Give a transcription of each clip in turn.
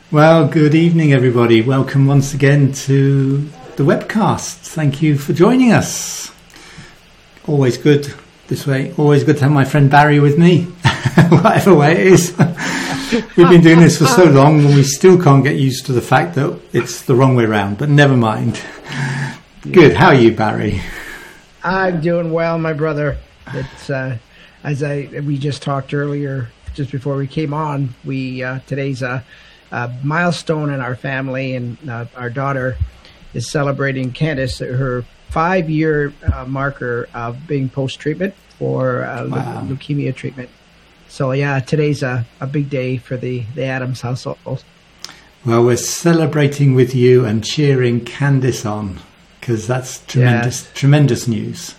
Well, good evening, everybody. Welcome once again to the webcast. Thank you for joining us. Always good this way. Always good to have my friend Barry with me, whatever way it is. We've been doing this for so long and we still can't get used to the fact that it's the wrong way around, but never mind. Good. How are you, Barry? I'm doing well, my brother. It's we just talked earlier, just before we came on. Today's a milestone in our family, and our daughter is celebrating, Candace, her 5-year marker of being post-treatment for leukemia treatment. So yeah, today's a big day for the Adams household. Well, we're celebrating with you and cheering Candace on, because that's tremendous news.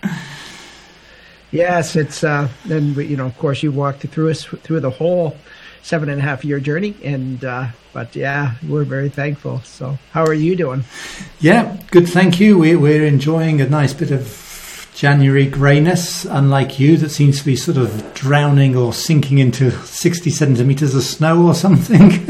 Yes, it's then of course you walked through the whole 7.5-year journey, but yeah, we're very thankful. So how are you doing? Yeah, good, thank you. We're enjoying a nice bit of January greyness, unlike you, that seems to be sort of drowning or sinking into 60 centimetres of snow or something.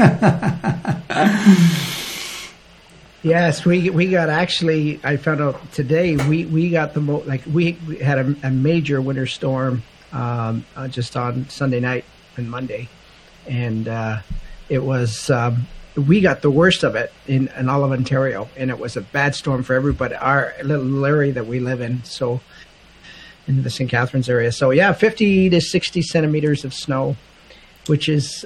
Yes, we got, actually, I found out today, we got we had a major winter storm just on Sunday night and Monday. And it was, we got the worst of it in all of Ontario, and it was a bad storm for everybody, our little area that we live in, so in the St. Catharines area. So yeah, 50 to 60 centimeters of snow, which is,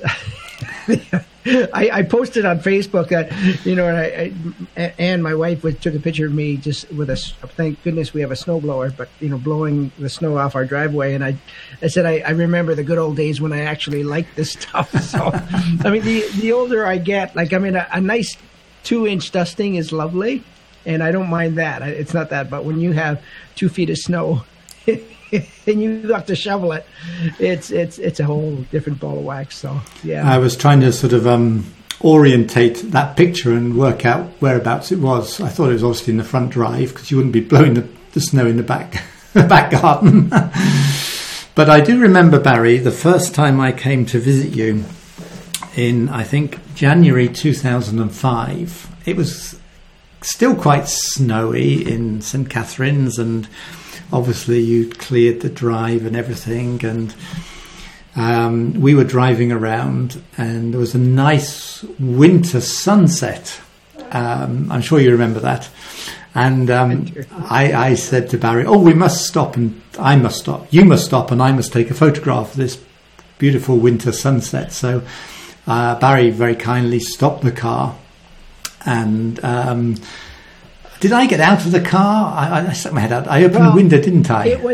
I posted on Facebook that, and my wife took a picture of me just with thank goodness we have a snowblower, but, blowing the snow off our driveway. And I said, I remember the good old days when I actually liked this stuff. So, I mean, the older I get, a nice 2-inch dusting is lovely, and I don't mind that. It's not that, but when you have 2 feet of snow, and you have to shovel it, it's a whole different ball of wax. So yeah, I was trying to sort of orientate that picture and work out whereabouts it was. I thought it was obviously in the front drive, because you wouldn't be blowing the snow in the back garden. But I do remember, Barry, the first time I came to visit you in, I think, January 2005. It was still quite snowy in St. Catharines, and obviously you'd cleared the drive and everything, and we were driving around, and there was a nice winter sunset. I'm sure you remember that. And I said to Barry, we must stop, and I must stop. You must stop, and I must take a photograph of this beautiful winter sunset. So Barry very kindly stopped the car, and did I get out of the car? I stuck my head out. I opened the window, didn't I? It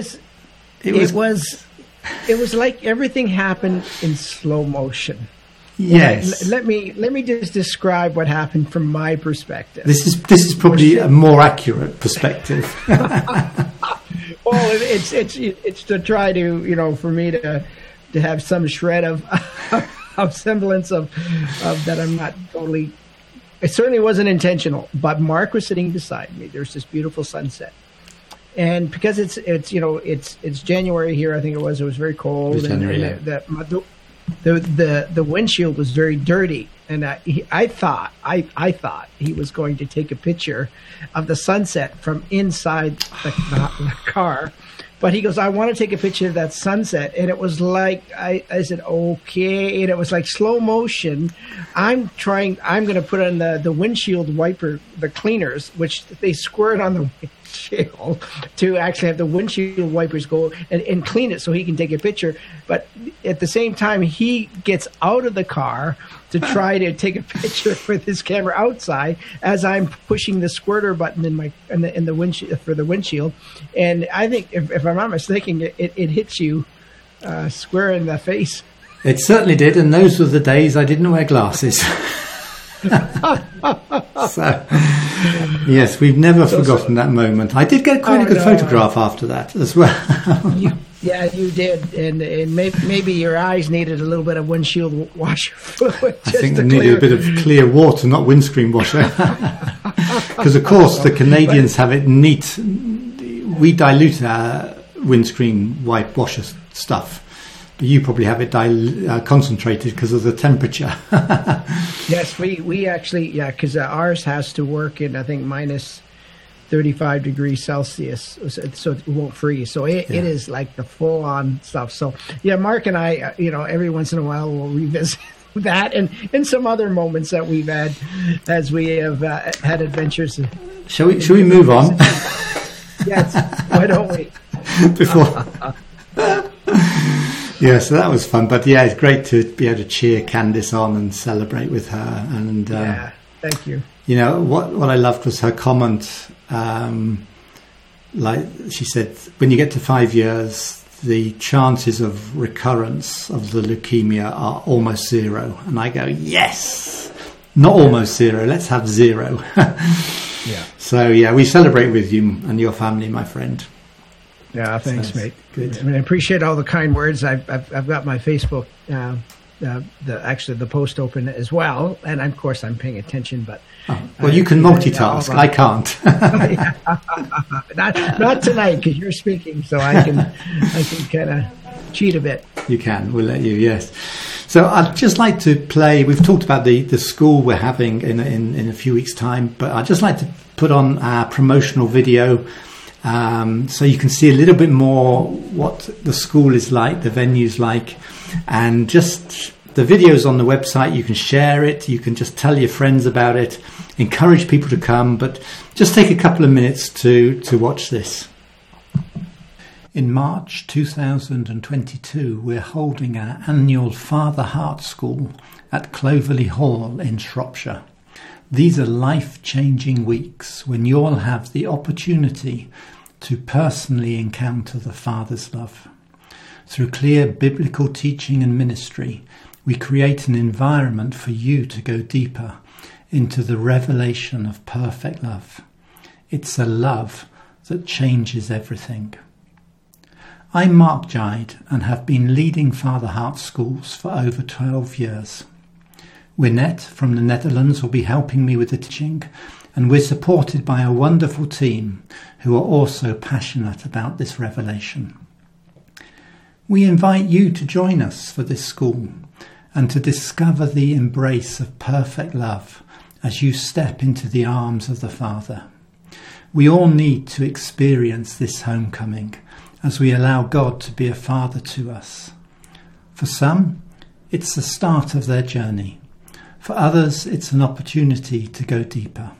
was like everything happened in slow motion. Yes. Let me just describe what happened from my perspective. This is probably a more accurate perspective. Well, it's to try to for me to have some shred of semblance of that. I'm not totally. It certainly wasn't intentional, but Mark was sitting beside me. There's this beautiful sunset, and because it's January here, I think it was very cold. It was January, the windshield was very dirty, and I thought he was going to take a picture of the sunset from inside the car. But he goes, I want to take a picture of that sunset. And it was like, I said, okay. And it was like slow motion. I'm going to put on the windshield wiper, the cleaners, which they squirt on the windshield to actually have the windshield wipers go and clean it so he can take a picture. But at the same time, he gets out of the car to try to take a picture with his camera outside as I'm pushing the squirter button in the windshield for the windshield. And I think, if I'm not mistaken, it hits you square in the face. It certainly did, and those were the days I didn't wear glasses. So, yes, we've never forgotten that moment. I did get quite a good photograph after that as well. Yeah, you did, and maybe your eyes needed a little bit of windshield washer fluid. I think they needed a bit of clear water, not windscreen washer. Because, of course, the Canadians have it neat. We dilute our windscreen wipe washer stuff But you probably have it concentrated because of the temperature. Yes, we actually, because ours has to work in, I think, minus 35 degrees Celsius, so it won't freeze. So it is like the full-on stuff. So, yeah, Mark and I, every once in a while we'll revisit that and some other moments that we've had as we have had adventures. Shall we move on? Yes, why don't we? Before. Yeah, so that was fun. But yeah, it's great to be able to cheer Candice on and celebrate with her. And thank you. What I loved was her comment. Like she said, when you get to 5 years, the chances of recurrence of the leukemia are almost zero. And I go, yes, not almost zero. Let's have zero. Yeah. So yeah, we celebrate with you and your family, my friend. Yeah, thanks, mate. Good. I appreciate all the kind words. I've got my Facebook, the post open as well, and of course I'm paying attention. But you can multitask. I can't. not tonight because you're speaking, so I can kind of cheat a bit. You can. We'll let you. Yes. So I'd just like to play. We've talked about the school we're having in a few weeks' time, but I'd just like to put on our promotional video. So you can see a little bit more what the school is like, the venue's like, and just the video's on the website. You can share it. You can just tell your friends about it, encourage people to come, but just take a couple of minutes to watch this. In March 2022, we're holding our annual Father Heart School at Clovelly Hall in Shropshire. These are life-changing weeks when you'll have the opportunity to personally encounter the Father's love. Through clear biblical teaching and ministry, we create an environment for you to go deeper into the revelation of perfect love. It's a love that changes everything. I'm Mark Gide and have been leading Father Heart schools for over 12 years. Wynette from the Netherlands will be helping me with the teaching, and we're supported by a wonderful team who are also passionate about this revelation. We invite you to join us for this school and to discover the embrace of perfect love as you step into the arms of the Father. We all need to experience this homecoming as we allow God to be a father to us. For some, it's the start of their journey. For others, it's an opportunity to go deeper.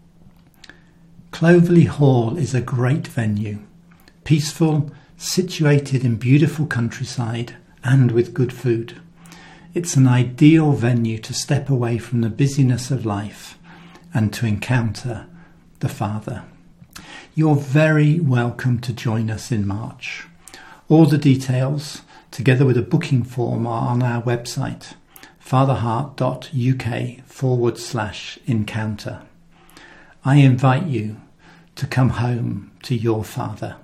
Clovelly Hall is a great venue, peaceful, situated in beautiful countryside and with good food. It's an ideal venue to step away from the busyness of life and to encounter the Father. You're very welcome to join us in March. All the details, together with a booking form, are on our website, fatherheart.uk/encounter. I invite you to come home to your Father.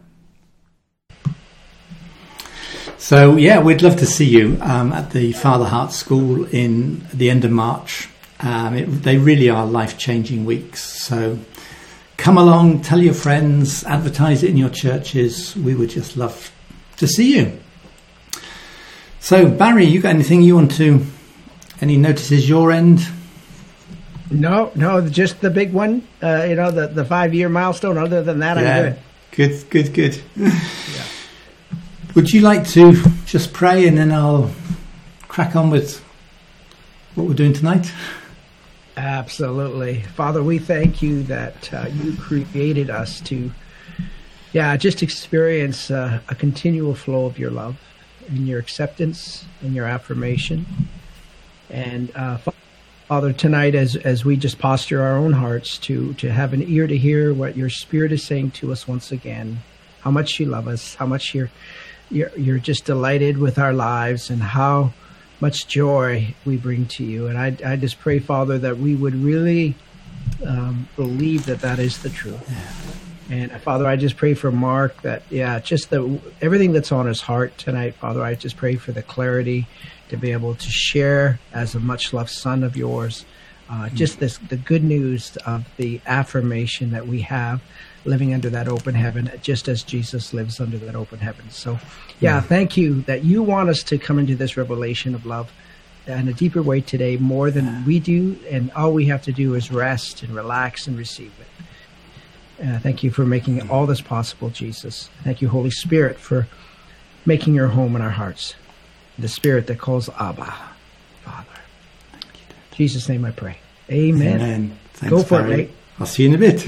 So, yeah, we'd love to see you at the Father Heart School at the end of March. They really are life-changing weeks. So come along, tell your friends, advertise it in your churches. We would just love to see you. So, Barry, you got anything you want to... Any notices your end? No, just the big one. The 5-year milestone. Other than that, I'm good. Good. Yeah. Would you like to just pray and then I'll crack on with what we're doing tonight? Absolutely. Father, we thank you that you created us to, just experience a continual flow of your love and your acceptance and your affirmation. And Father, tonight as we just posture our own hearts to have an ear to hear what your Spirit is saying to us once again, how much you love us, how much you're just delighted with our lives and how much joy we bring to you. And I just pray, Father, that we would really believe that is the truth. Yeah. And Father, I just pray for Mark that, everything that's on his heart tonight, Father, I just pray for the clarity to be able to share as a much loved son of yours just the good news of the affirmation that we have living under that open heaven, just as Jesus lives under that open heaven. So, thank you that you want us to come into this revelation of love in a deeper way today, more than we do, and all we have to do is rest and relax and receive it. Thank you for making all this possible, Jesus. Thank you, Holy Spirit, for making your home in our hearts. The Spirit that calls Abba, Father. Thank you, Dad. In Jesus' name I pray. Amen. Amen. Thanks, Go for Barry. it, mate. I'll see you in a bit.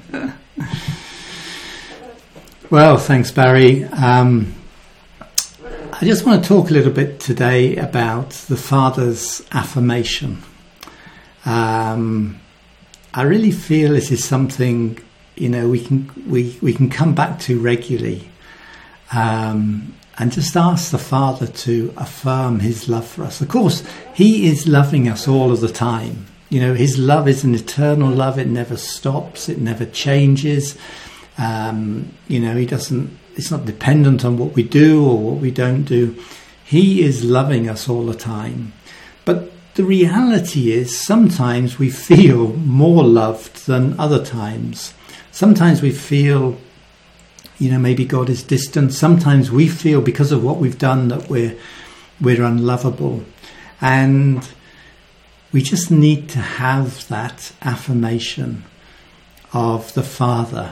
Well, thanks, Barry. I just want to talk a little bit today about the Father's affirmation. I really feel this is something, we can come back to regularly, and just ask the Father to affirm his love for us. Of course, he is loving us all of the time. His love is an eternal love. It never stops. It never changes. It's not dependent on what we do or what we don't do. He is loving us all the time. But the reality is sometimes we feel more loved than other times. Sometimes we feel, maybe God is distant. Sometimes we feel because of what we've done that we're unlovable. And we just need to have that affirmation of the Father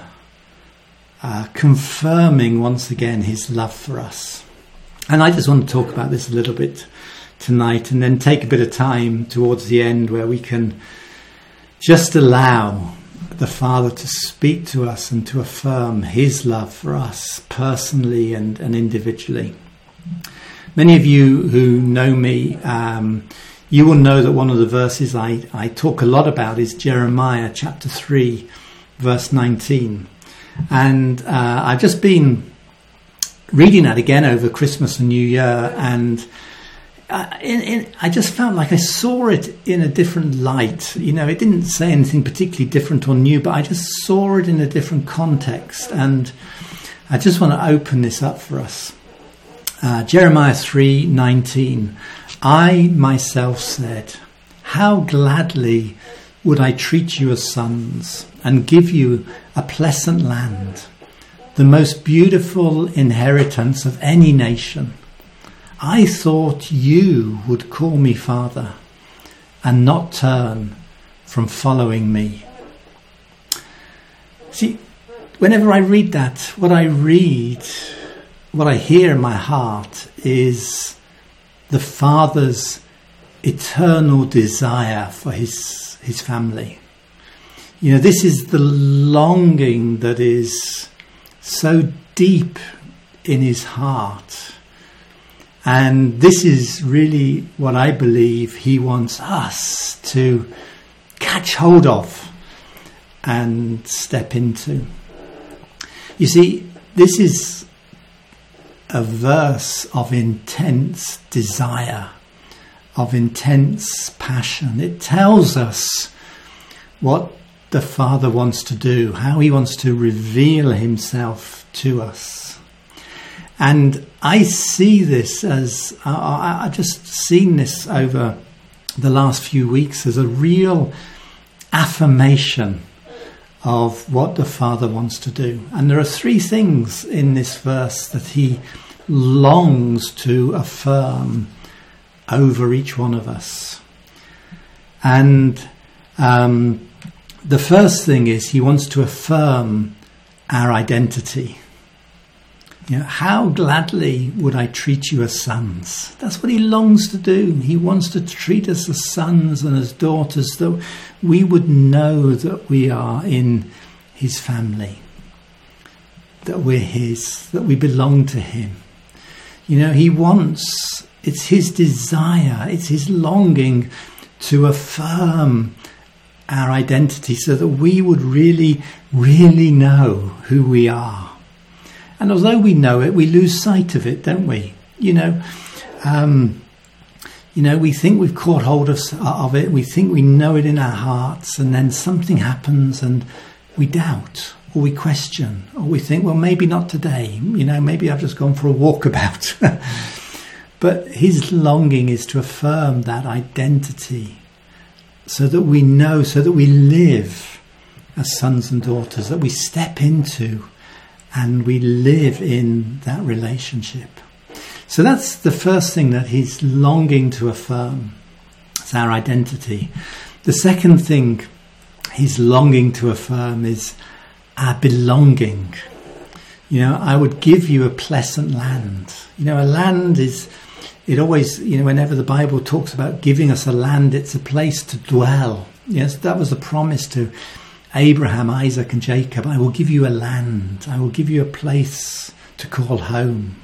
confirming once again his love for us. And I just want to talk about this a little bit tonight, and then take a bit of time towards the end where we can just allow the Father to speak to us and to affirm his love for us personally and individually. Many of you who know me, you will know that one of the verses I talk a lot about is Jeremiah chapter 3, verse 19. And I've just been reading that again over Christmas and New Year, and I just felt like I saw it in a different light. It didn't say anything particularly different or new, but I just saw it in a different context. And I just want to open this up for us. Jeremiah 3:19. I myself said, how gladly would I treat you as sons and give you a pleasant land, the most beautiful inheritance of any nation. I thought you would call me Father and not turn from following me. See, whenever I read that, what I hear in my heart is the Father's eternal desire for his family. This is the longing that is so deep in his heart. And this is really what I believe he wants us to catch hold of and step into. You see, this is a verse of intense desire, of intense passion. It tells us what the Father wants to do, how he wants to reveal himself to us. And I see this as, I've just seen this over the last few weeks as a real affirmation of what the Father wants to do. And there are three things in this verse that he longs to affirm over each one of us. And the first thing is he wants to affirm our identity. How gladly would I treat you as sons? That's what he longs to do. He wants to treat us as sons and as daughters, that we would know that we are in his family, that we're his, that we belong to him. He wants, it's his desire, it's his longing to affirm our identity so that we would really, really know who we are. And although we know it, we lose sight of it, don't we? We think we've caught hold of it. We think we know it in our hearts, and then something happens and we doubt, or we question, or we think, well, maybe not today. Maybe I've just gone for a walkabout. But his longing is to affirm that identity so that we know, so that we live as sons and daughters, that we step into and we live in that relationship. So that's the first thing that he's longing to affirm. It's our identity. The second thing he's longing to affirm is our belonging. I would give you a pleasant land. A land is, it always, whenever the Bible talks about giving us a land, it's a place to dwell. Yes, that was a promise to Abraham, Isaac and Jacob. I will give you a land. I will give you a place to call home.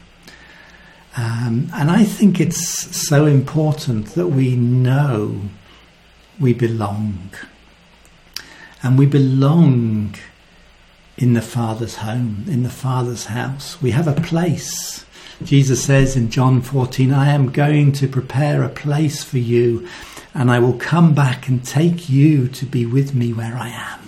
And I think it's so important that we know we belong. And we belong in the Father's home, in the Father's house. We have a place. Jesus says in John 14, I am going to prepare a place for you, and I will come back and take you to be with me where I am.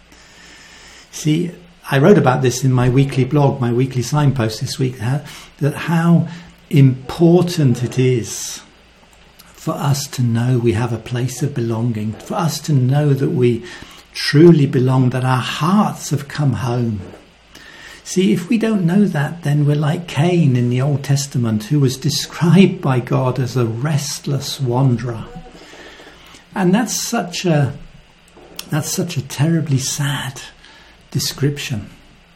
See, I wrote about this in my weekly blog, my weekly signpost this week, that how important it is for us to know we have a place of belonging, for us to know that we truly belong, that our hearts have come home. See, if we don't know that, then we're like Cain in the Old Testament, who was described by God as a restless wanderer. And that's such a terribly sad description.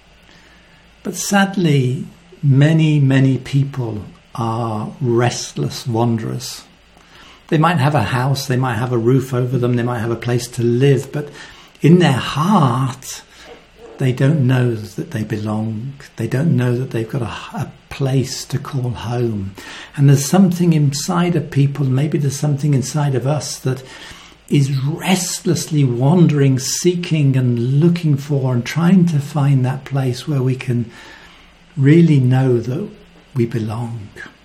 But sadly, many people are restless wanderers. They might have a house, they might have a roof over them, they might have a place to live, but in their heart, they don't know that they belong. They don't know that they've got a place to call home. And there's something inside of people, maybe there's something inside of us that is restlessly wandering, seeking and looking for and trying to find that place where we can really know that we belong.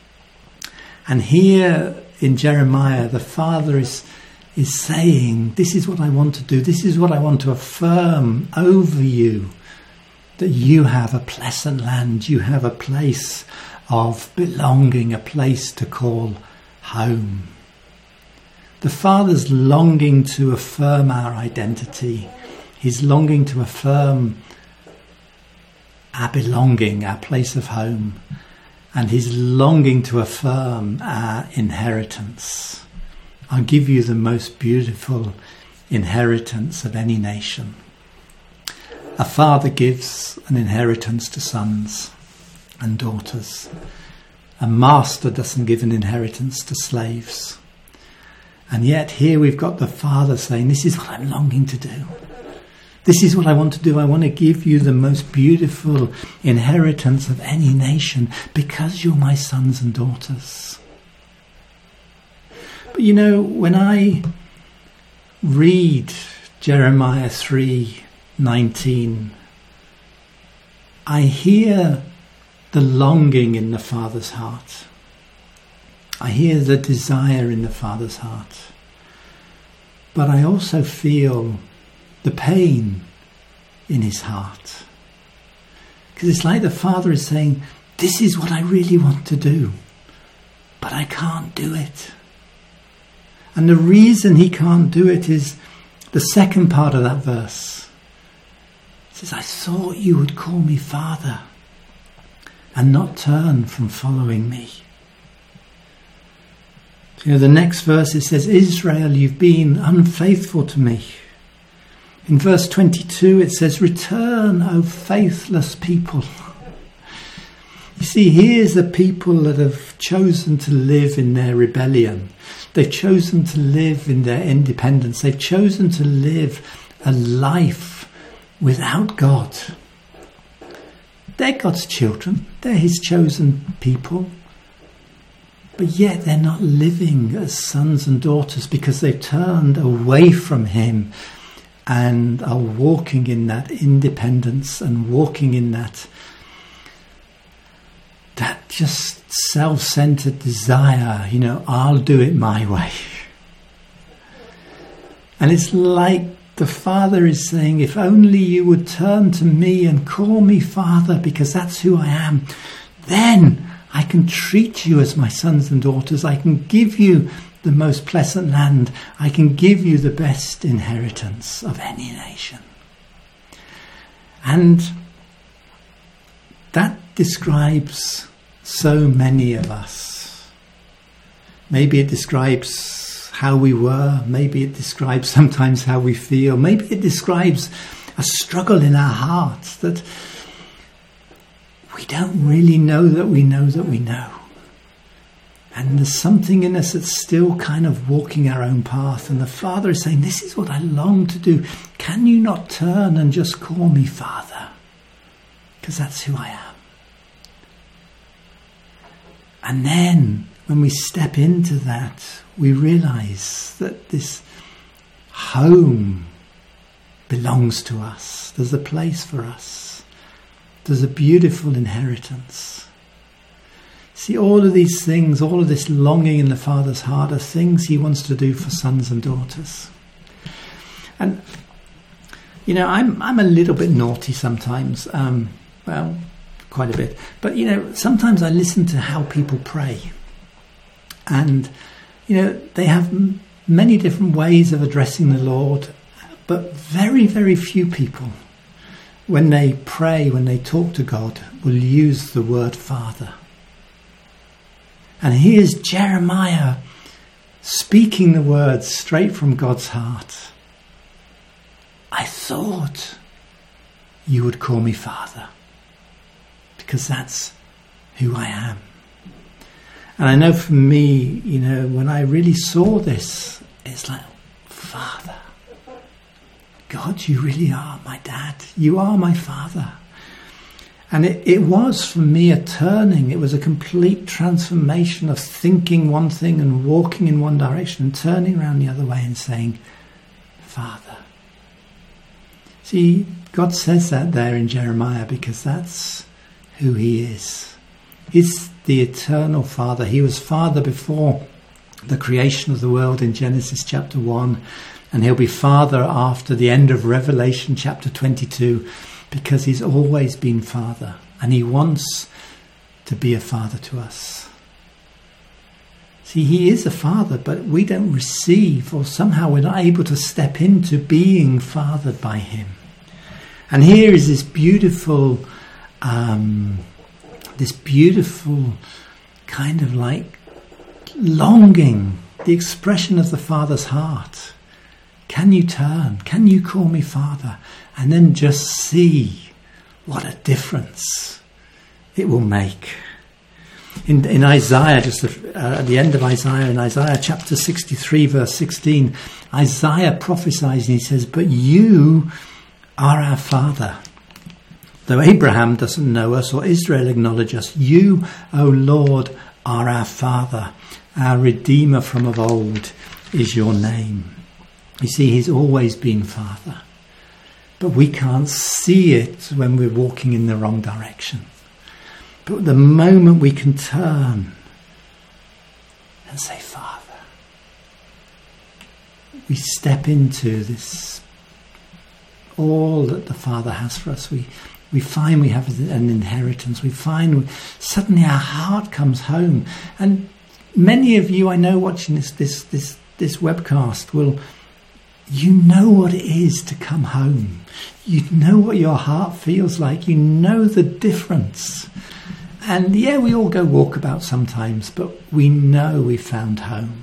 And here in Jeremiah, the Father is saying, this is what I want to do. This is what I want to affirm over you, that you have a pleasant land. You have a place of belonging, a place to call home. The Father's longing to affirm our identity. He's longing to affirm our belonging, our place of home. And he's longing to affirm our inheritance. I'll give you the most beautiful inheritance of any nation. A father gives an inheritance to sons and daughters. A master doesn't give an inheritance to slaves. And yet here we've got the Father saying, this is what I'm longing to do. This is what I want to do. I want to give you the most beautiful inheritance of any nation because you're my sons and daughters. But when I read Jeremiah 3:19, I hear the longing in the Father's heart. I hear the desire in the Father's heart. But I also feel the pain in his heart. Because it's like the Father is saying, this is what I really want to do, but I can't do it. And the reason he can't do it is the second part of that verse. It says, I thought you would call me Father and not turn from following me. The next verse it says, Israel, you've been unfaithful to me. In verse 22 it says, return, O faithless people. You see, here's the people that have chosen to live in their rebellion. They've chosen to live in their independence. They've chosen to live a life without God. They're God's children. They're his chosen people. But yet they're not living as sons and daughters because they've turned away from him and are walking in that independence and walking in that just self-centered desire, I'll do it my way. And it's like the Father is saying, if only you would turn to me and call me Father, because that's who I am, then I can treat you as my sons and daughters. I can give you the most pleasant land. I can give you the best inheritance of any nation. And that describes so many of us. Maybe it describes how we were. Maybe it describes sometimes how we feel. Maybe it describes a struggle in our hearts that we don't really know that we know that we know. And there's something in us that's still kind of walking our own path. And the Father is saying, this is what I long to do. Can you not turn and just call me Father? Because that's who I am. And then when we step into that, we realize that this home belongs to us. There's a place for us. There's a beautiful inheritance. See, all of these things, all of this longing in the Father's heart are things he wants to do for sons and daughters. And, you know, I'm a little bit naughty sometimes. Well, quite a bit. But, you know, sometimes I listen to how people pray. And, you know, they have many different ways of addressing the Lord. But very, very few people, when they pray, when they talk to God, will use the word Father. And here's Jeremiah speaking the words straight from God's heart. I thought you would call me Father, because that's who I am. And I know for me, you know, when I really saw this, it's like, Father, God, you really are my dad. You are my Father. And it was for me a turning. It was a complete transformation of thinking one thing and walking in one direction and turning around the other way and saying, Father. See, God says that there in Jeremiah because that's who he is. He's the eternal Father. He was Father before the creation of the world in Genesis chapter 1. And he'll be Father after the end of Revelation chapter 22. Because he's always been Father, and he wants to be a Father to us. See, he is a Father, but we don't receive, or somehow we're not able to step into being fathered by him. And here is this beautiful kind of like longing, the expression of the Father's heart. Can you turn? Can you call me Father? And then just see what a difference it will make. In Isaiah, just at the end of Isaiah, in Isaiah chapter 63, verse 16, Isaiah prophesies and he says, but you are our Father. Though Abraham doesn't know us or Israel acknowledge us, you, O Lord, are our Father. Our Redeemer from of old is your name. You see, he's always been Father. But we can't see it when we're walking in the wrong direction. But the moment we can turn and say, Father, we step into this, all that the Father has for us. We find we have an inheritance. We find suddenly our heart comes home. And many of you I know watching this webcast will, you know what it is to come home. You know what your heart feels like. You know the difference. And yeah, we all go walkabout sometimes, but we know we found home.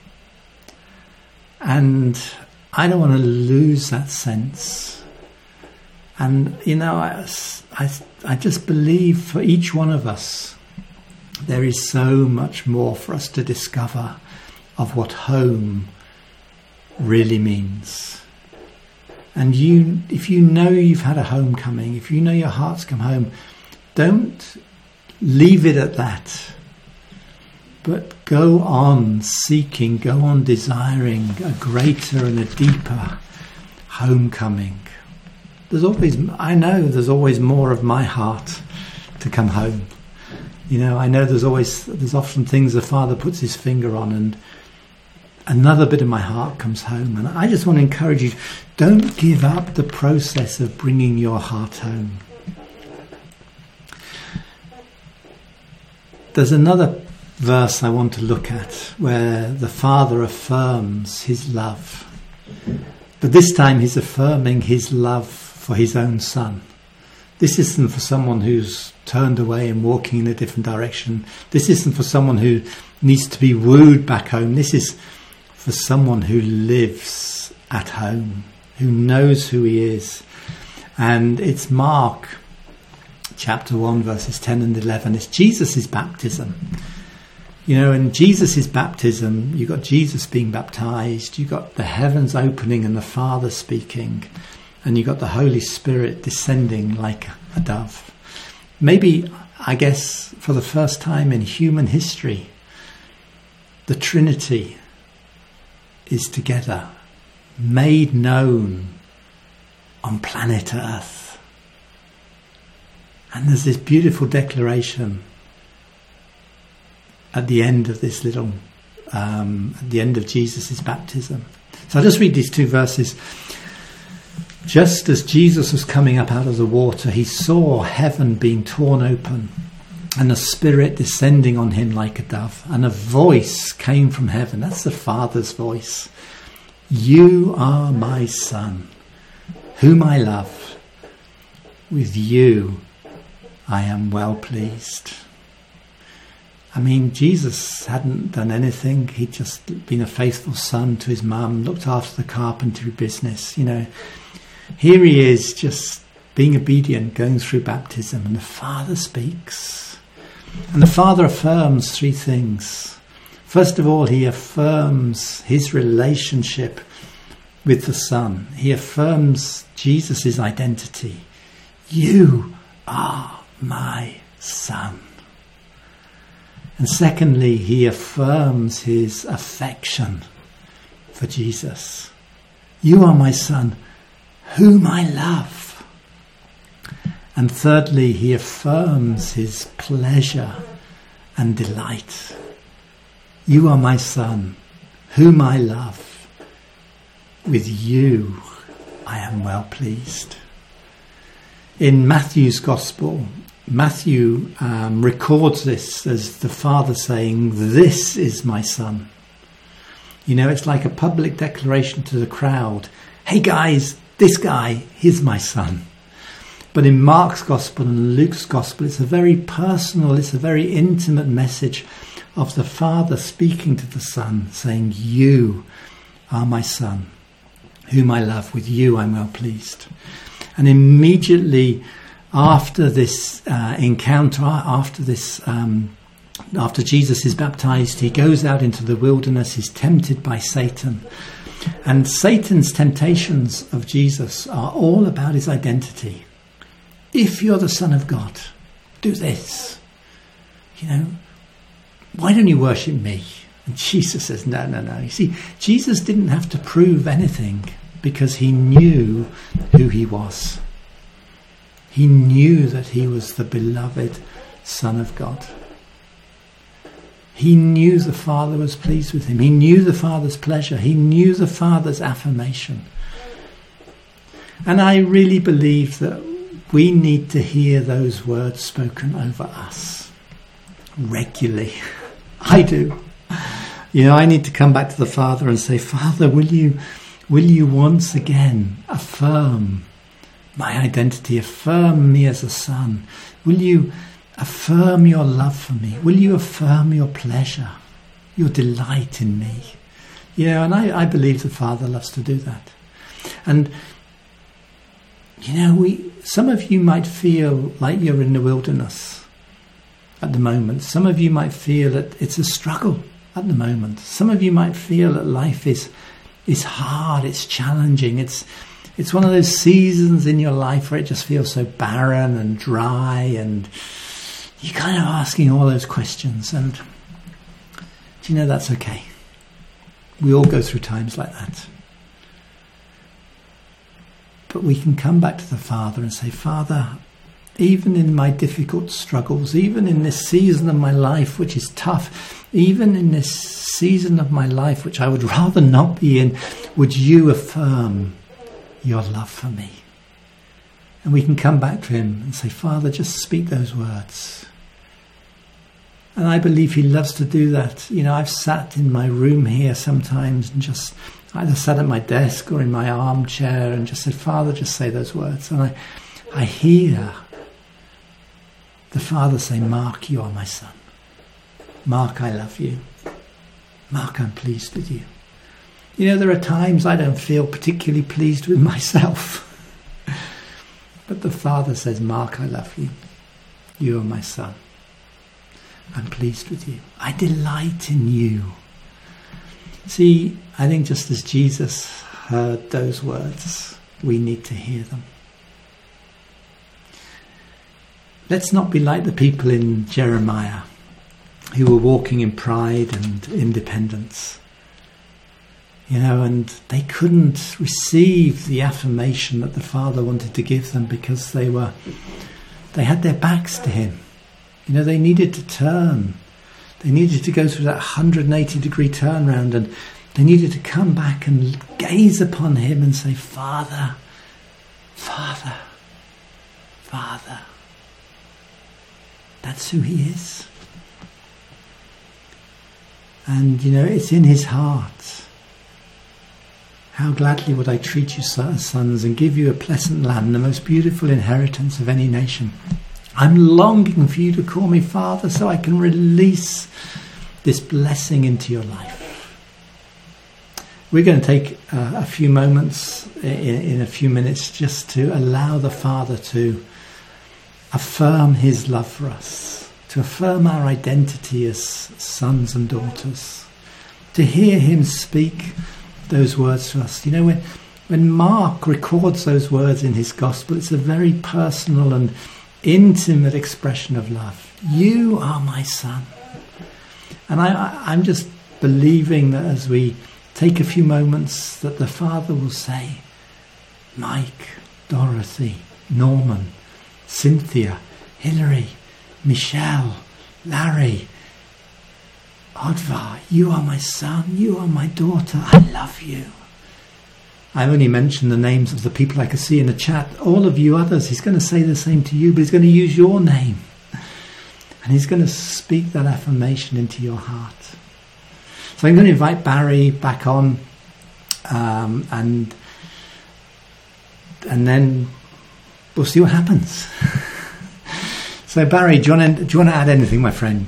And I don't want to lose that sense. And, you know, I just believe for each one of us, there is so much more for us to discover of what home really means. And if you know you've had a homecoming, if you know your heart's come home, don't leave it at that, but go on seeking, go on desiring a greater and a deeper homecoming. I know there's always more of my heart to come home. You know, I know there's often things the Father puts his finger on and another bit of my heart comes home. And I just want to encourage you, don't give up the process of bringing your heart home. There's another verse I want to look at, where the Father affirms his love. But this time he's affirming his love for his own Son. This isn't for someone who's turned away and walking in a different direction. This isn't for someone who needs to be wooed back home. This is for someone who lives at home, who knows who he is. And it's Mark chapter 1 verses 10 and 11. It's Jesus' baptism. You know, in Jesus' baptism, you've got Jesus being baptized, you've got the heavens opening and the Father speaking, and you've got the Holy Spirit descending like a dove. Maybe, I guess, for the first time in human history, the Trinity is together, made known on planet Earth. And there's this beautiful declaration at the end of this little, at the end of Jesus' baptism. So I'll just read these two verses. Just as Jesus was coming up out of the water, he saw heaven being torn open and the Spirit descending on him like a dove. And a voice came from heaven. That's the Father's voice. You are my Son, whom I love. With you I am well pleased. I mean, Jesus hadn't done anything. He'd just been a faithful son to his mum, looked after the carpentry business, you know. Here he is, just being obedient, going through baptism, and the Father speaks. And the Father affirms three things. First of all, he affirms his relationship with the Son. He affirms Jesus' identity. You are my Son. And secondly, he affirms his affection for Jesus. You are my Son, whom I love. And thirdly, he affirms his pleasure and delight. You are my Son, whom I love. With you I am well pleased. In Matthew's Gospel, Matthew records this as the Father saying, "This is my Son." You know, it's like a public declaration to the crowd. Hey guys, this guy, he's my Son. But in Mark's Gospel and Luke's Gospel, it's a very personal, it's a very intimate message of the Father speaking to the Son, saying, you are my Son, whom I love. With you I'm well pleased. And immediately after this encounter, after Jesus is baptized, he goes out into the wilderness. He's tempted by Satan. And Satan's temptations of Jesus are all about his identity. If you're the Son of God, do this. You know, why don't you worship me? And Jesus says, no. You see, Jesus didn't have to prove anything because he knew who he was. He knew that he was the beloved Son of God. He knew the Father was pleased with him. He knew the Father's pleasure. He knew the Father's affirmation. And I really believe that we need to hear those words spoken over us regularly. I do. You know, I need to come back to the Father and say, Father, will you once again affirm my identity, affirm me as a son? Will you affirm your love for me? Will you affirm your pleasure, your delight in me? You know, and I believe the Father loves to do that. And, you know, some of you might feel like you're in the wilderness at the moment. Some of you might feel that it's a struggle at the moment. Some of you might feel that life is hard, it's challenging, it's one of those seasons in your life where it just feels so barren and dry, and you're kind of asking all those questions. And do you know, that's okay. We all go through times like that. But we can come back to the Father and say, Father, even in my difficult struggles, even in this season of my life which is tough, even in this season of my life which I would rather not be in, would you affirm your love for me? And we can come back to him and say, Father, just speak those words. And I believe he loves to do that. You know, I've sat in my room here sometimes and just either sat at my desk or in my armchair and just said, Father, just say those words. And I hear the Father say, Mark, you are my son. Mark, I love you. Mark, I'm pleased with you. You know, there are times I don't feel particularly pleased with myself. But the Father says, Mark, I love you. You are my son. I'm pleased with you. I delight in you. See, I think just as Jesus heard those words, we need to hear them. Let's not be like the people in Jeremiah who were walking in pride and independence. You know, and they couldn't receive the affirmation that the Father wanted to give them because they had their backs to him. You know, they needed to turn. They needed to go through that 180-degree turnaround, and they needed to come back and gaze upon him and say, Father, Father, Father. That's who he is. And, you know, it's in his heart. How gladly would I treat you as sons and give you a pleasant land, the most beautiful inheritance of any nation. I'm longing for you to call me Father so I can release this blessing into your life. We're going to take a few moments in a few minutes just to allow the Father to affirm his love for us, to affirm our identity as sons and daughters, to hear him speak those words to us. You know, when Mark records those words in his gospel, it's a very personal and intimate expression of love. You are my son. And I'm just believing that as we take a few moments that the Father will say, Mike, Dorothy, Norman, Cynthia, Hilary, Michelle, Larry, Odvar, you are my son, you are my daughter, I love you. I only mentioned the names of the people I could see in the chat. All of you others, he's going to say the same to you, but he's going to use your name. And he's going to speak that affirmation into your heart. So I'm going to invite Barry back on, and then we'll see what happens. So Barry, do you want to add anything, my friend?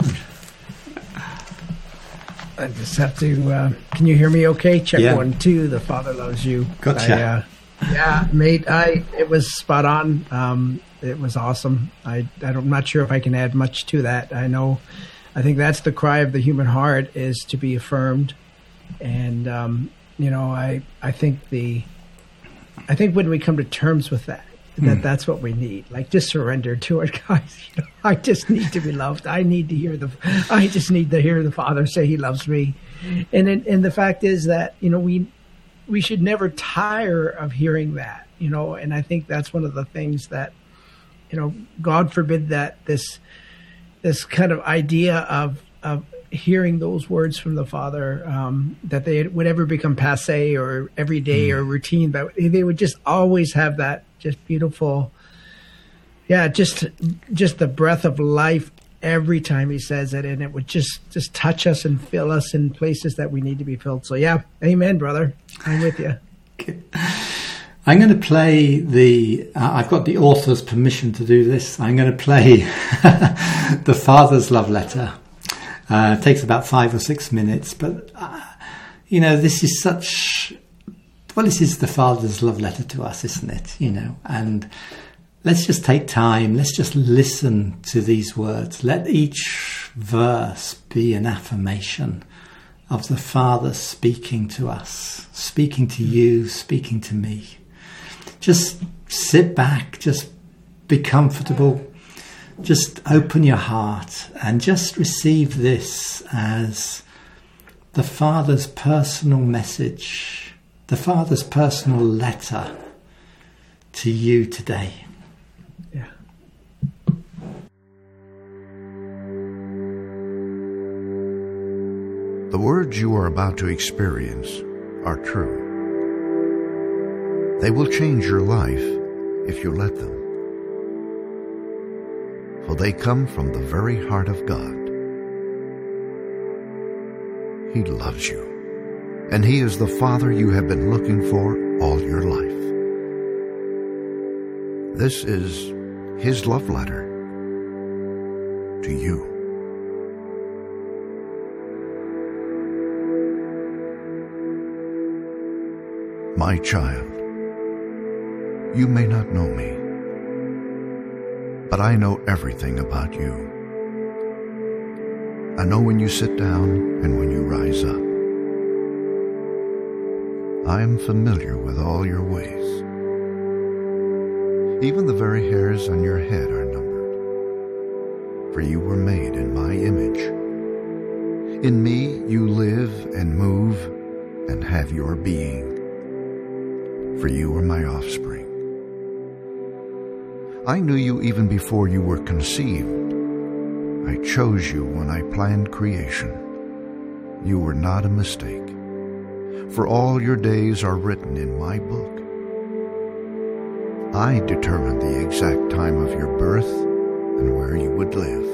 I just have to, can you hear me okay? Check Yeah. 1, 2, the Father loves you. Gotcha. Yeah, mate, it was spot on. It was awesome. I'm not sure if I can add much to that. I think that's the cry of the human heart, is to be affirmed. And, you know, I think when we come to terms with that's what we need. Like, just surrender to it, guys. You know, I just need to be loved. I just need to hear the Father say he loves me. And the fact is that, you know, we should never tire of hearing that, you know, and I think that's one of the things that, you know, God forbid that this kind of idea of hearing those words from the Father, that they would ever become passé or everyday or routine, but they would just always have that just beautiful, just the breath of life every time he says it, and it would just touch us and fill us in places that we need to be filled. So yeah, amen, brother. I'm with you. Okay. I'm going to play I've got the author's permission to do this. I'm going to play the Father's love letter. It takes about 5 or 6 minutes, but you know, this is this is the Father's love letter to us, isn't it? You know, and let's just take time. Let's just listen to these words. Let each verse be an affirmation of the Father speaking to us, speaking to you, speaking to me. Just sit back, just be comfortable, just open your heart and just receive this as the Father's personal message, the Father's personal letter to you today. Yeah. The words you are about to experience are true. They will change your life if you let them. For they come from the very heart of God. He loves you, and He is the Father you have been looking for all your life. This is His love letter to you. My child, you may not know me, but I know everything about you. I know when you sit down and when you rise up. I am familiar with all your ways. Even the very hairs on your head are numbered, for you were made in my image. In me you live and move and have your being, for you are my offspring. I knew you even before you were conceived. I chose you when I planned creation. You were not a mistake, for all your days are written in my book. I determined the exact time of your birth and where you would live.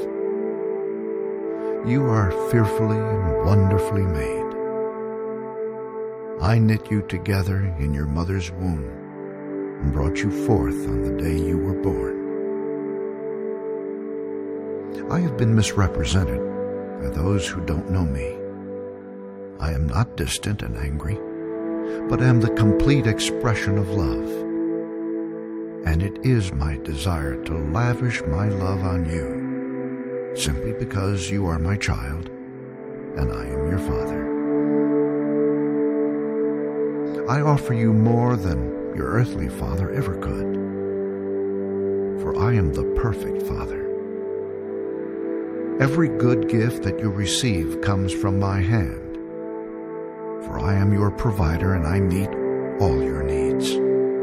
You are fearfully and wonderfully made. I knit you together in your mother's womb and brought you forth on the day you were born. I have been misrepresented by those who don't know me. I am not distant and angry, but am the complete expression of love. And it is my desire to lavish my love on you, simply because you are my child and I am your father. I offer you more than your earthly father ever could, for I am the perfect Father. Every good gift that you receive comes from my hand, for I am your provider and I meet all your needs.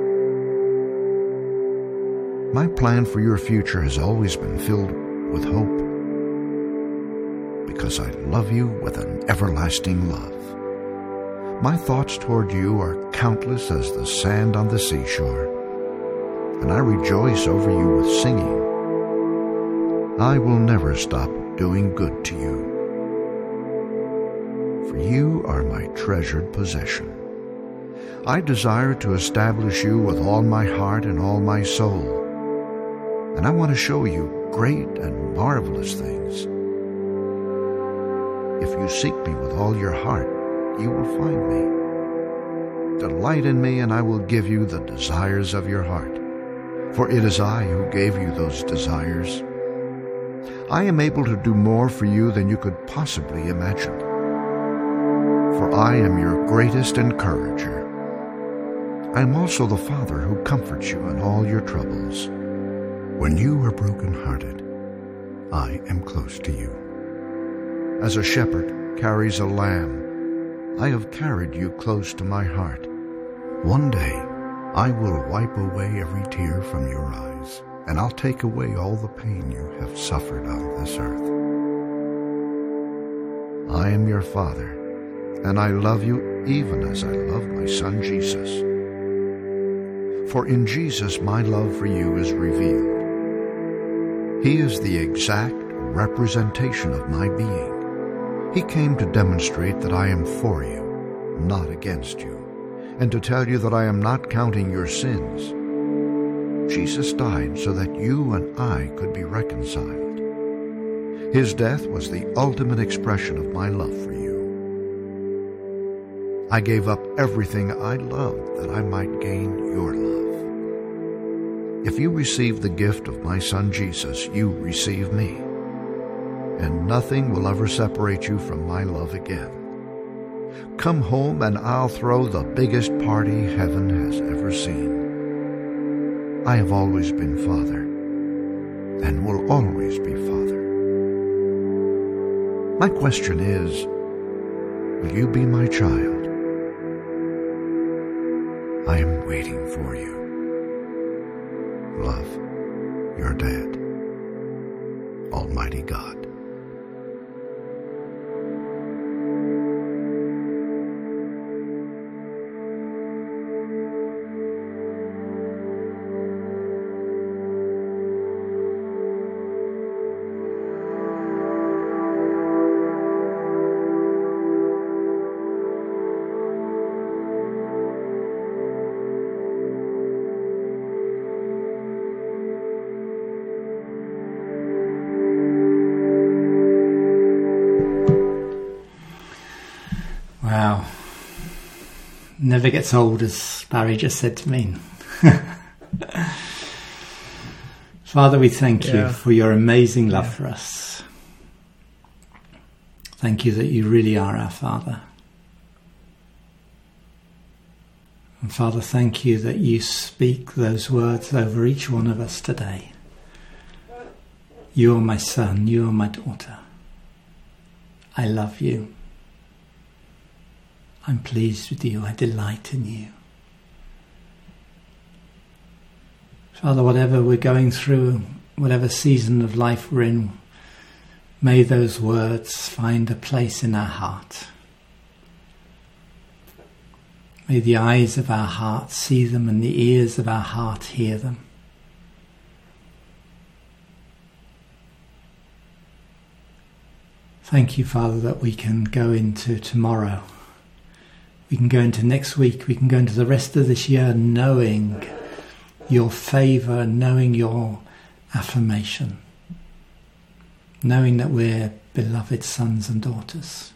My plan for your future has always been filled with hope, because I love you with an everlasting love. My thoughts toward you are countless as the sand on the seashore, and I rejoice over you with singing. I will never stop doing good to you, for you are my treasured possession. I desire to establish you with all my heart and all my soul, and I want to show you great and marvelous things. If you seek me with all your heart, you will find me. Delight in me, and I will give you the desires of your heart, for it is I who gave you those desires. I am able to do more for you than you could possibly imagine, for I am your greatest encourager. I am also the Father who comforts you in all your troubles. When you are broken-hearted, I am close to you. As a shepherd carries a lamb, I have carried you close to my heart. One day I will wipe away every tear from your eyes, and I'll take away all the pain you have suffered on this earth. I am your Father, and I love you even as I love my Son Jesus. For in Jesus my love for you is revealed. He is the exact representation of my being. He came to demonstrate that I am for you, not against you, and to tell you that I am not counting your sins. Jesus died so that you and I could be reconciled. His death was the ultimate expression of my love for you. I gave up everything I loved that I might gain your love. If you receive the gift of my Son Jesus, you receive me, and nothing will ever separate you from my love again. Come home and I'll throw the biggest party heaven has ever seen. I have always been Father, and will always be Father. My question is, will you be my child? I am waiting for you. Love, your dad, Almighty God. never gets old, as Barry just said to me. Father, we thank you for your amazing love for us. Thank you that you really are our Father. And Father, thank you that you speak those words over each one of us today. You are my son, you are my daughter. I love you. I'm pleased with you, I delight in you. Father, whatever we're going through, whatever season of life we're in, may those words find a place in our heart. May the eyes of our heart see them and the ears of our heart hear them. Thank you, Father, that we can go into tomorrow. We can go into next week. We can go into the rest of this year knowing your favour, knowing your affirmation, knowing that we're beloved sons and daughters,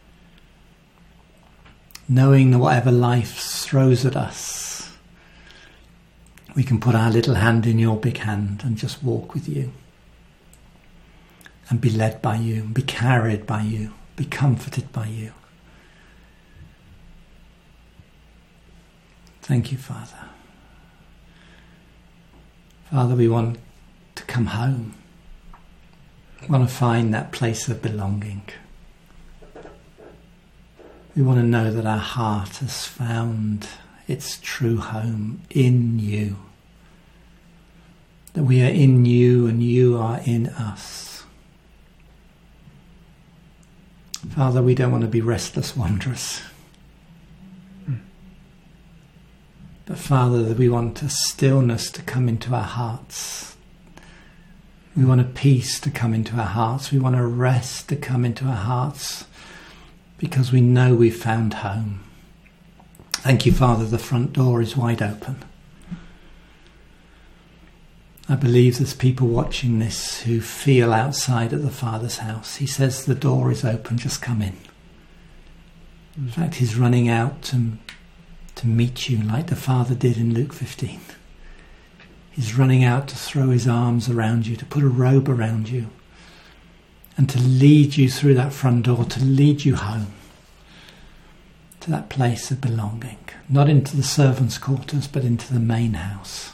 knowing that whatever life throws at us, we can put our little hand in your big hand and just walk with you and be led by you, be carried by you, be comforted by you. Thank you, Father. Father, we want to come home. We want to find that place of belonging. We want to know that our heart has found its true home in you. That we are in you and you are in us. Father, we don't want to be restless wanderers. But Father, we want a stillness to come into our hearts. We want a peace to come into our hearts. We want a rest to come into our hearts because we know we've found home. Thank you, Father, the front door is wide open. I believe there's people watching this who feel outside at the Father's house. He says the door is open, just come in. In fact, he's running out to meet you like the Father did in Luke 15. He's running out to throw his arms around you, to put a robe around you, and to lead you through that front door, to lead you home, to that place of belonging, not into the servants' quarters, but into the main house.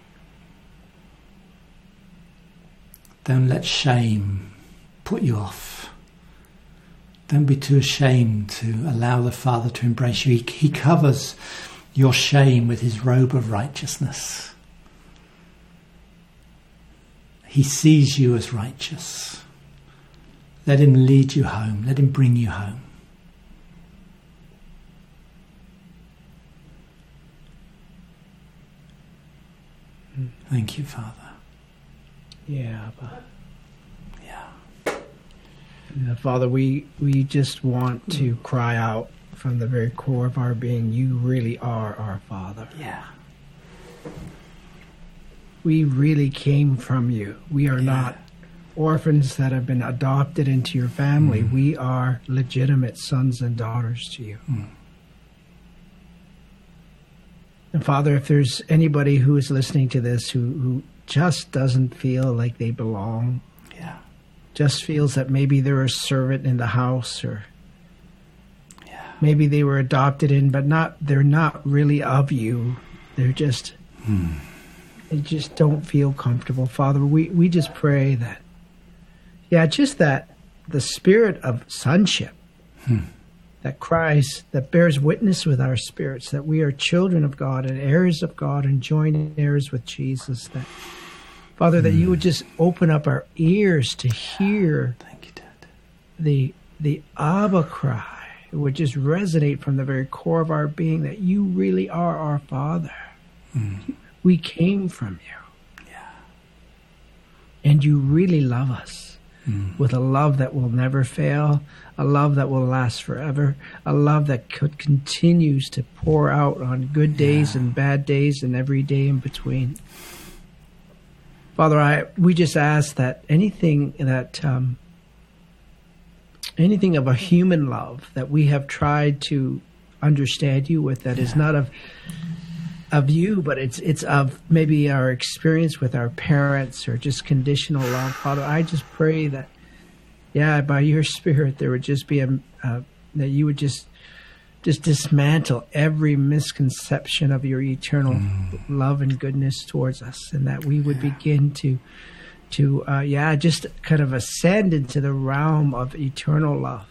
Don't let shame put you off. Don't be too ashamed to allow the Father to embrace you. He covers your shame with his robe of righteousness. He sees you as righteous. Let him lead you home. Let him bring you home. Thank you, Father. Yeah, but yeah. Father, we just want to cry out from the very core of our being, you really are our Father. Yeah. We really came from you. We are not orphans that have been adopted into your family. We are legitimate sons and daughters to you. And Father, if there's anybody who is listening to this who just doesn't feel like they belong, just feels that maybe they're a servant in the house, or maybe they were adopted in, but they're not really of you. They're just, they just don't feel comfortable. Father, we just pray that, just that the spirit of sonship that cries, that bears witness with our spirits, that we are children of God and heirs of God and joint heirs with Jesus, that Father, that you would just open up our ears to hear the Abba cry. It would just resonate from the very core of our being that you really are our Father. We came from you. And you really love us with a love that will never fail, a love that will last forever, a love that continues to pour out on good days and bad days and every day in between. Father, we just ask that anything of a human love that we have tried to understand you with, that is not of you, but it's of maybe our experience with our parents or just conditional love. Father, I just pray that, by your Spirit, there would just be that you would just dismantle every misconception of your eternal love and goodness towards us, and that we would begin to just kind of ascend into the realm of eternal love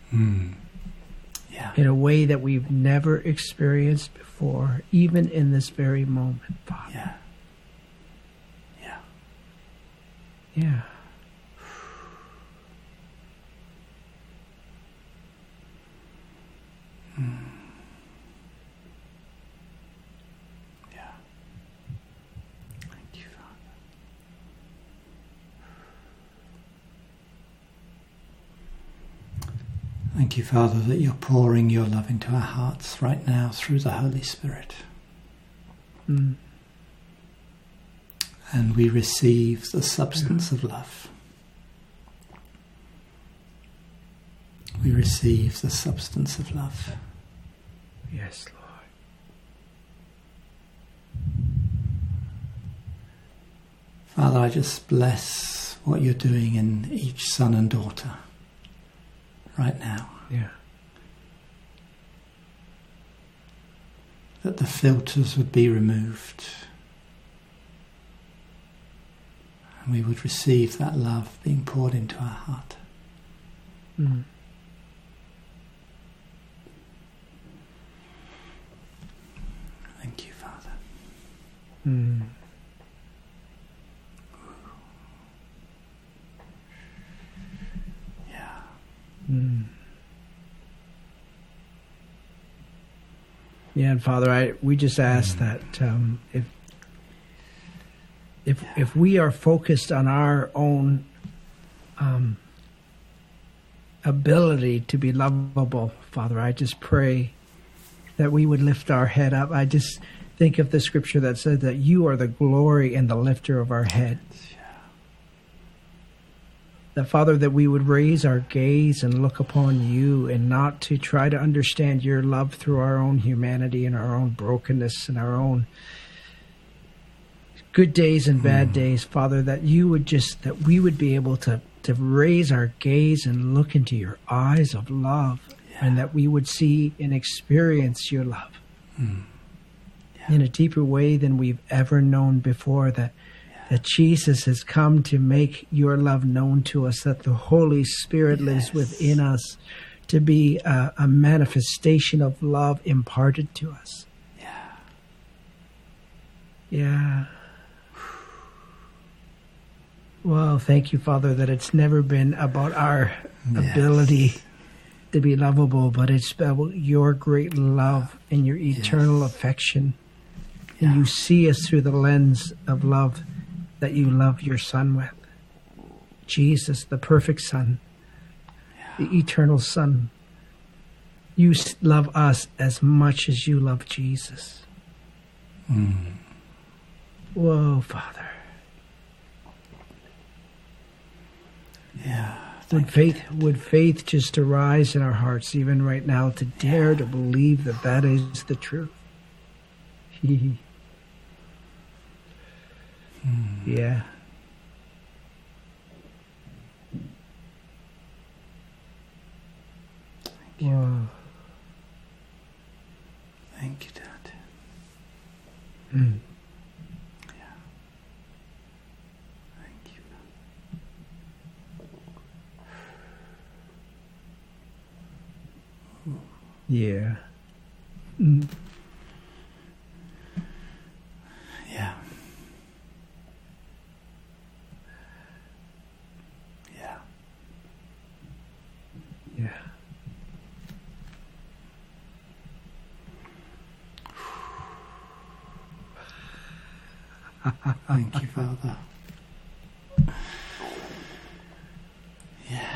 in a way that we've never experienced before, even in this very moment, Father. Yeah. Thank you, Father. Thank you, Father, that you're pouring your love into our hearts right now through the Holy Spirit. And we receive the substance of love. We receive the substance of love. Yes, Lord. Father, I just bless what you're doing in each son and daughter right now. Yeah. That the filters would be removed. And we would receive that love being poured into our heart. Thank you, Father. Yeah. Yeah, and Father, we just ask that if we are focused on our own ability to be lovable, Father, I just pray that we would lift our head up. I just think of the scripture that said that you are the glory and the lifter of our head. That, Father, that we would raise our gaze and look upon you, and not to try to understand your love through our own humanity and our own brokenness and our own good days and bad days, Father, that you would that we would be able to raise our gaze and look into your eyes of love, and that we would see and experience your love in a deeper way than we've ever known before, that Jesus has come to make your love known to us, that the Holy Spirit lives within us to be a manifestation of love imparted to us. Yeah. Well, thank you, Father, that it's never been about our ability to be lovable, but it's about your great love and your eternal affection. And you see us through the lens of love that you love your Son with. Jesus, the perfect Son, the eternal Son. You love us as much as you love Jesus. Whoa, Father. Yeah. Would faith just arise in our hearts even right now to dare to believe that that is the truth? Yeah. Whoa. Thank you, Dad. Mm. Yeah. Thank you. Yeah. Mm. Yeah. Yeah. Yeah. Thank you, Father. Yeah.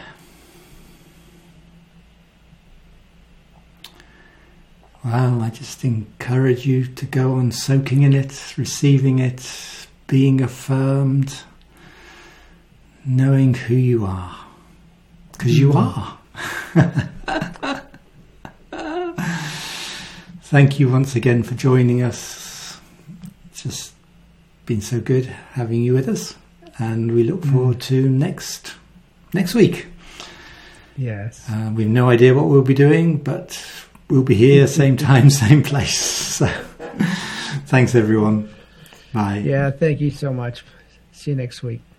Well, I just encourage you to go on soaking in it, receiving it, being affirmed, knowing who you are. Because you are. thank you once again for joining us. It's just been so good having you with us, and we look forward to next week. Yes. We've no idea what we'll be doing, but we'll be here, same time, same place. So, thanks everyone. Bye. Yeah, thank you so much. See you next week.